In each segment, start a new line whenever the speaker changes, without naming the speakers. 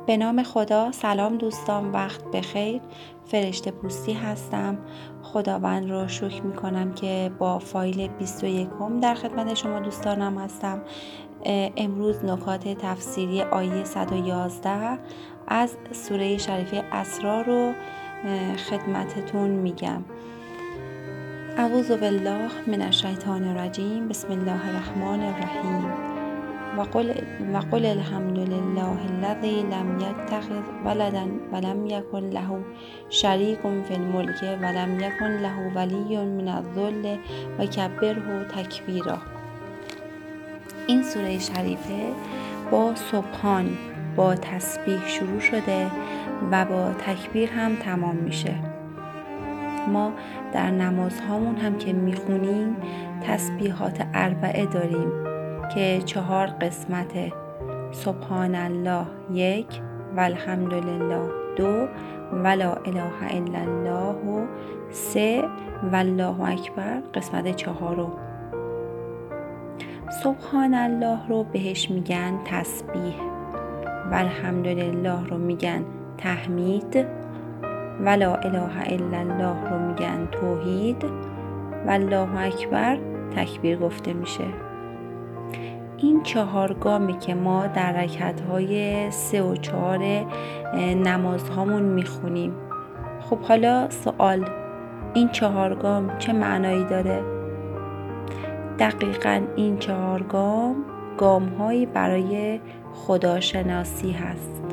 به نام خدا. سلام دوستان، وقت بخیر. فرشته پوستی هستم. خداوند رو شکر می کنم که با فایل 21 در خدمت شما دوستانم هستم. امروز نکات تفسیری آیه 111 از سوره شریفه اسراء رو خدمتتون میگم. اعوذ بالله من الشیطان الرجیم. بسم الله الرحمن الرحیم. وقل الحمد لله الذي لم يتخذ ولدا ولم يكن له شریک فی الملک ولم یکن له ولی من الذل وکبره تکبیرا. این سوره شریفه با سبحان، با تسبیح شروع شده و با تکبیر هم تمام میشه. ما در نمازهامون هم که میخونیم تسبیحات اربعه داریم که 4 قسمته: سبحان الله 1 و الحمدلله 2 و لا اله الا الله 3 و الله اکبر قسمت 4. سبحان الله رو بهش میگن تسبیح و الحمدلله رو میگن تحمید و لا اله الا الله رو میگن توحید و الله اکبر تکبیر گفته میشه. این 4 گامی که ما در رکعت‌های 3 و 4 نمازهامون میخونیم. خب حالا سوال، این 4 گام چه معنایی داره؟ دقیقاً این 4 گام‌هایی برای خداشناسی هست.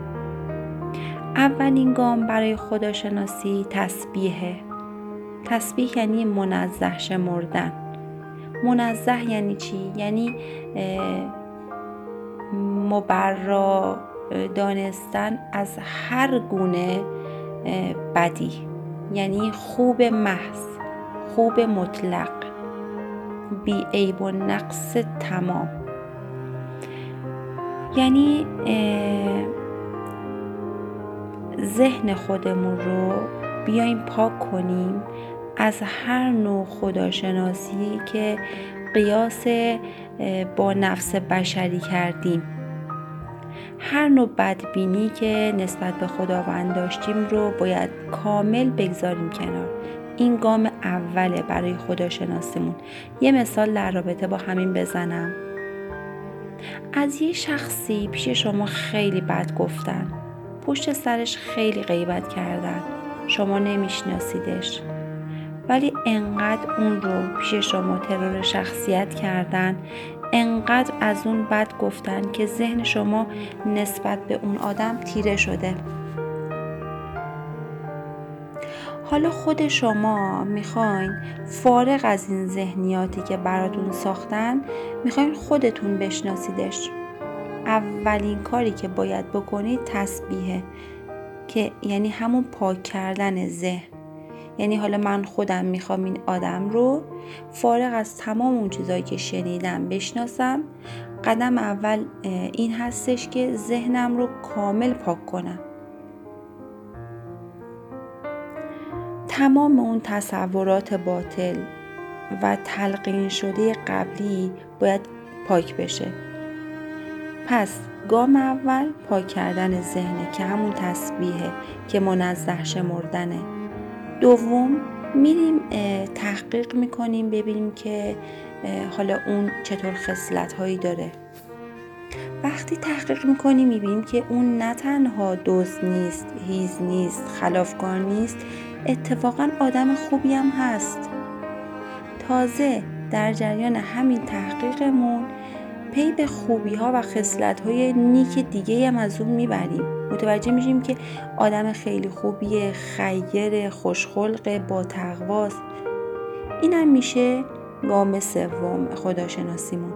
اولین گام برای خداشناسی تسبیحه. تسبیح یعنی منزه شمردن. منزه یعنی چی؟ یعنی مبرا دانستن از هر گونه بدی، یعنی خوب محض، خوب مطلق، بی عیب و نقص تمام. یعنی ذهن خودمون رو بیایم پاک کنیم از هر نوع خداشناسی که قیاس با نفس بشری کردیم. هر نوع بدبینی که نسبت به خداوند داشتیم رو باید کامل بگذاریم کنار. این گام اوله برای خداشناسیمون. یه مثال در رابطه با همین بزنم. از یه شخصی پیش شما خیلی بد گفتن، پشت سرش خیلی غیبت کردن، شما نمیشناسیدش، ولی انقدر اون رو پیش شما ترور شخصیت کردن، انقدر از اون بد گفتن که ذهن شما نسبت به اون آدم تیره شده. حالا خود شما میخواین فارغ از این ذهنیاتی که براتون ساختن، میخواین خودتون بشناسیدش. اولین کاری که باید بکنید تسبیحه، که یعنی همون پاک کردن ذهن. یعنی حالا من خودم میخوام این آدم رو فارغ از تمام اون چیزایی که شنیدم بشناسم. قدم اول این هستش که ذهنم رو کامل پاک کنم. تمام اون تصورات باطل و تلقین شده قبلی باید پاک بشه. پس گام اول پاک کردن ذهنه که همون تسبیحه که منزه شمردنه. دوم میریم تحقیق میکنیم ببینیم که حالا اون چطور خصلت‌هایی داره. وقتی تحقیق میکنیم میبینیم که اون نه تنها دزد نیست، هیز نیست، خلافکار نیست، اتفاقا آدم خوبی هم هست. تازه در جریان همین تحقیقمون پی به خوبی ها و خصلت های نیک دیگه هم از اون میبریم. متوجه میشیم که آدم خیلی خوبیه، خیر، خوشخلق، با تقواست. این هم میشه گام سوم خداشناسیمون.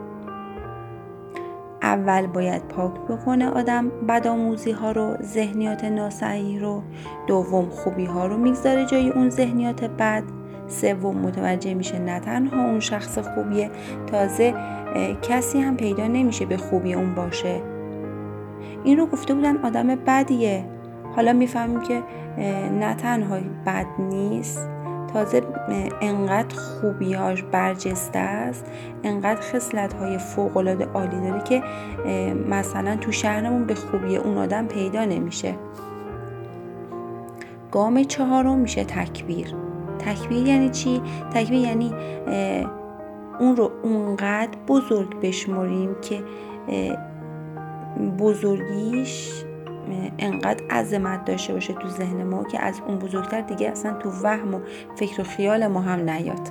اول باید پاک بکنه آدم بدآموزی ها رو، ذهنیات ناصحیح رو. دوم خوبی ها رو میگذاره جای اون ذهنیات بد. سوم متوجه میشه نه تنها اون شخص خوبیه، تازه کسی هم پیدا نمیشه به خوبی اون باشه. این رو گفته بودن آدم بدیه، حالا میفهمیم که نه تنها بد نیست، تازه انقدر خوبیاش برجسته است، انقدر خصلت‌های فوق‌العاده عالی داره که مثلا تو شهرمون به خوبی اون آدم پیدا نمیشه. گام چهارم میشه تکبیر. تکبیر یعنی چی؟ تکبیر یعنی اون رو اونقدر بزرگ بشمریم که بزرگیش انقدر عظمت داشته باشه تو ذهن ما که از اون بزرگتر دیگه اصلا تو وهم و فکر و خیال ما هم نیاد.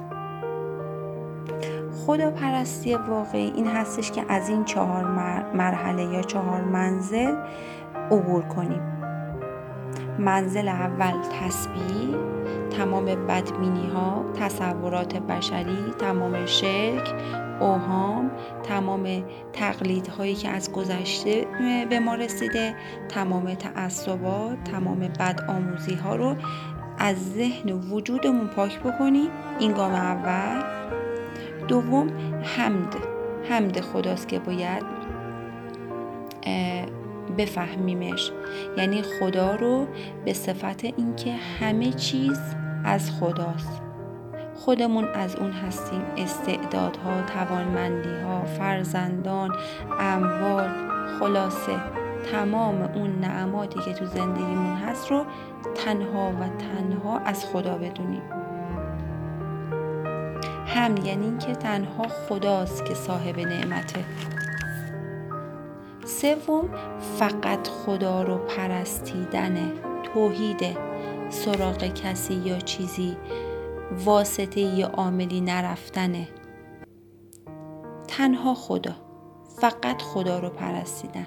خداپرستی واقعی این هستش که از این 4 مرحله یا 4 منزل عبور کنیم. منزل اول تسبیح، تمام بدبینی ها، تصورات بشری، تمام شرک، اوهام، تمام تقلیدهایی که از گذشته به ما رسیده، تمام تعصبات، تمام بدآموزی ها رو از ذهن و وجودمون پاک بکنیم. این گام اول. دوم حمد خداست که باید بفهمیمش، یعنی خدا رو به صفت اینکه همه چیز از خداست، خودمون از اون هستیم، استعدادها، توانمندیها، فرزندان، اموال، خلاصه تمام اون نعماتی که تو زندگیمون هست رو تنها و تنها از خدا بدونیم. حمد یعنی اینکه تنها خداست که صاحب نعمته. سوم فقط خدا رو پرستیدنه، توحیده، سراغ کسی یا چیزی، واسطه یا عاملی نرفتنه. تنها خدا، فقط خدا رو پرستیدن.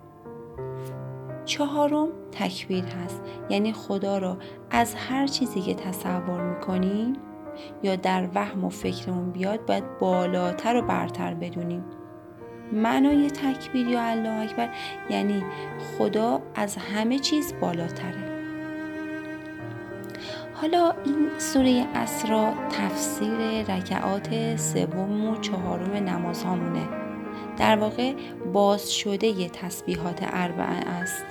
چهارم تکبیر هست، یعنی خدا رو از هر چیزی که تصور میکنیم یا در وهم و فکرمون بیاد باید بالاتر و برتر بدونیم. معنای تکبیر یا الله اکبر یعنی خدا از همه چیز بالاتره. حالا این سوره اسراء تفسیر رکعات سوم و چهارم نماز هامونه. در واقع باز شده ی تسبیحات اربعه است.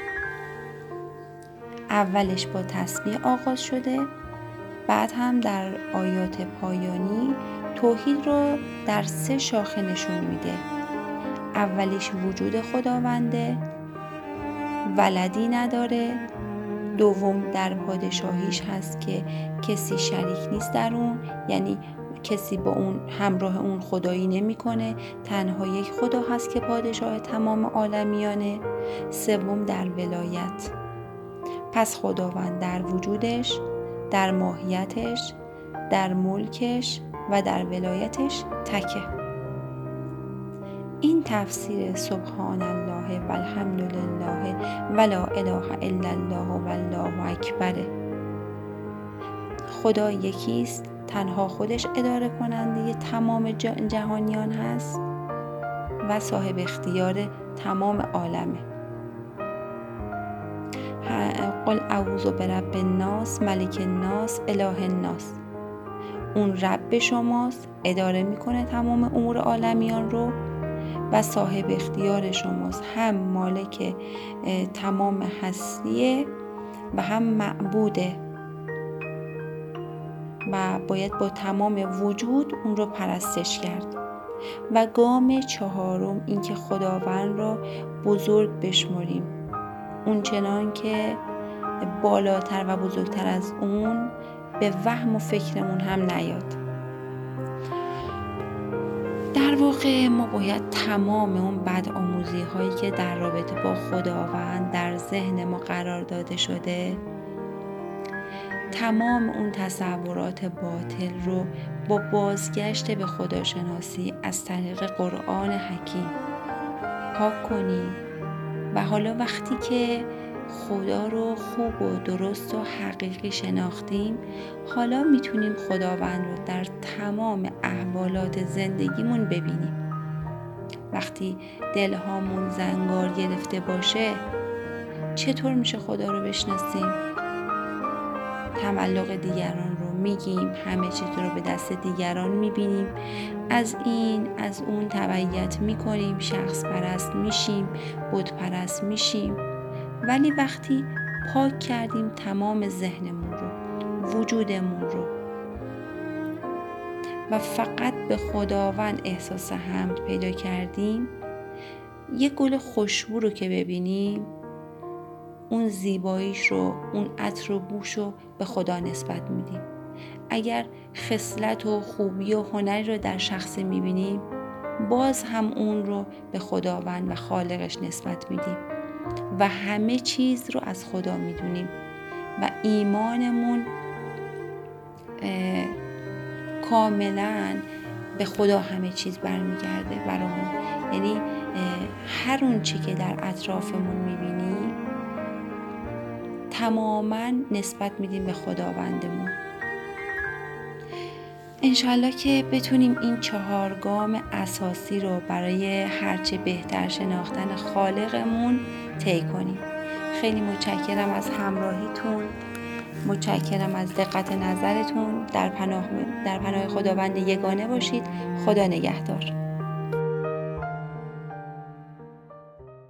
اولش با تسبیح آغاز شده، بعد هم در آیات پایانی توحید رو در 3 شاخه نشون میده. اولیش وجود خداونده، ولدی نداره. دوم در پادشاهیش هست که کسی شریک نیست در اون، یعنی کسی با اون همراه اون خدایی نمی کنه، تنها یک خدا هست که پادشاه تمام عالمیانه. سوم در ولایت، پس خداوند در وجودش، در ماهیتش، در ملکش و در ولایتش تکه. این تفسیر سبحان الله و الحمد لله و لا اله الا الله و الله اکبره. خدا یکیست، تنها خودش اداره کننده تمام جهانیان هست و صاحب اختیار تمام عالمه. قل اعوذ برب الناس، ملک الناس، اله الناس. اون رب شماست، اداره میکنه تمام امور عالمیان رو و صاحب اختیار شماست، هم مالک تمام هستیه و هم معبوده و باید با تمام وجود اون رو پرستش کرد. و گام چهارم این که خداوند را بزرگ بشمریم، اون چنان که بالاتر و بزرگتر از اون به وهم و فکرمون هم نیاد. در واقع ما باید تمام اون بدآموزی هایی که در رابطه با خداوند در ذهن ما قرار داده شده، تمام اون تصورات باطل رو با بازگشت به خداشناسی از طریق قرآن حکیم پاک کنیم. و حالا وقتی که خدا رو خوب و درست و حقیقی شناختیم، حالا میتونیم خداوند رو در تمام احوالات زندگیمون ببینیم. وقتی دلهامون زنگار گرفته باشه، چطور میشه خدا رو بشناسیم؟ تملق دیگران رو میگیم، همه چیز رو به دست دیگران میبینیم، از این از اون تبعیت میکنیم، شخص پرست میشیم، بت پرست میشیم. ولی وقتی پاک کردیم تمام ذهنمون رو، وجودمون رو، و فقط به خداوند احساس حمد پیدا کردیم، یه گل خوشبو رو که ببینیم، اون زیباییش رو، اون عطر و بوش رو به خدا نسبت میدیم. اگر خصلت و خوبی و هنری رو در شخصی میبینیم، باز هم اون رو به خداوند و خالقش نسبت میدیم و همه چیز رو از خدا میدونیم و ایمانمون کاملا به خدا همه چیز برمیگرده برامون. یعنی هر اون چی که در اطرافمون میبینیم تماما نسبت میدیم به خداوندمون. انشالله که بتونیم این 4 گام اساسی رو برای هرچه بهتر شناختن خالقمون طی کنیم. خیلی متشکرم از همراهیتون، متشکرم از دقت نظرتون. در پناه خداوند یگانه باشید. خدا نگهدار.